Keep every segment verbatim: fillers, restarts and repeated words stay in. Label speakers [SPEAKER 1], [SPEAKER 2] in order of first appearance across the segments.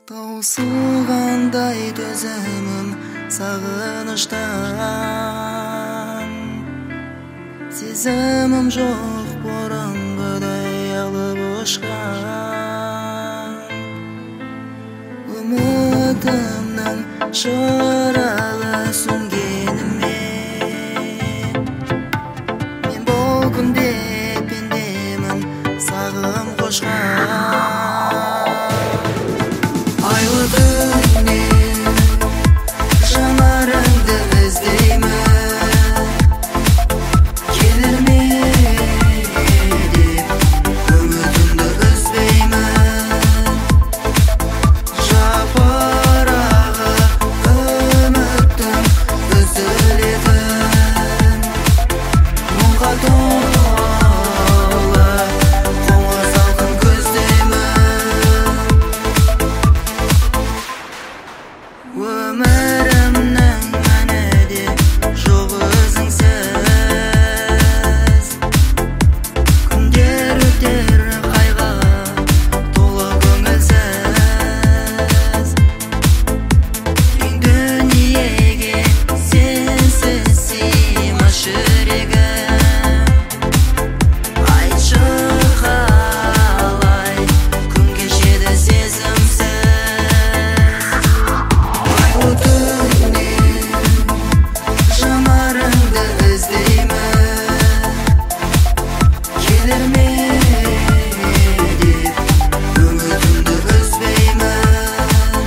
[SPEAKER 1] Таусылгандай төзүмүм сагынычтан, сезимим жок бораңгыдай алып учкан. Үмүтүмдүн чырагы сөнгениме мен болгунде пендемин сагым кошкан. Айлы күндүн жанарыңды издеймин, келерме деп үмүтүмдү үзбеймин. Жапырагы үмүттүн үзүлетин, мунга толы коңур салкын көздеймин. Өмүрүмдүн мәнеди жок өзүңсүз, күндөр өтөр кайгыга толо көңүлсүз. Кең дүниеге сенсиз сыймаш жүрөгүм, айтчы калай күн кечеди сезимсиз. Жанарыңды издеймин, келерме деп үмүтүмдү үзбеймин.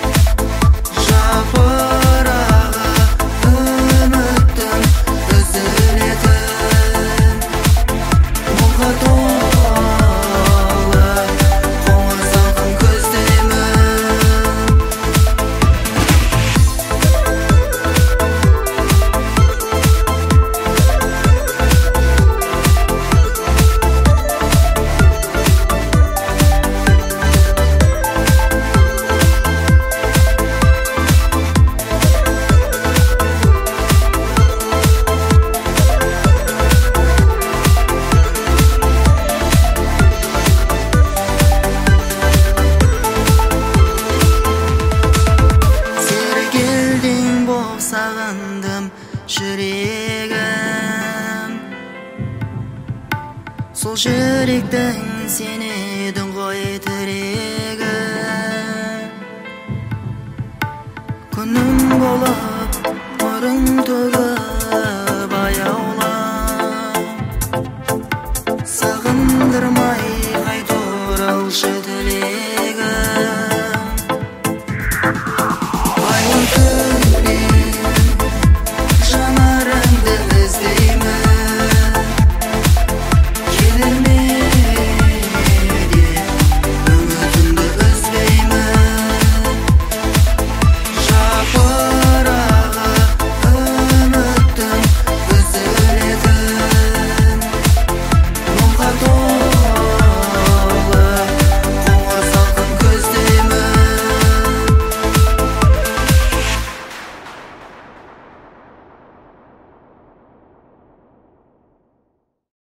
[SPEAKER 1] Жапырагы үмүттүн үзүлетин, мунга толы коңур салкын көздеймин. Сагындым жүрегим, сол жүректің сен едің ғой тірегім. Күнім болып нұрың төгіп аяулап, сағындырмай қайта оралшы.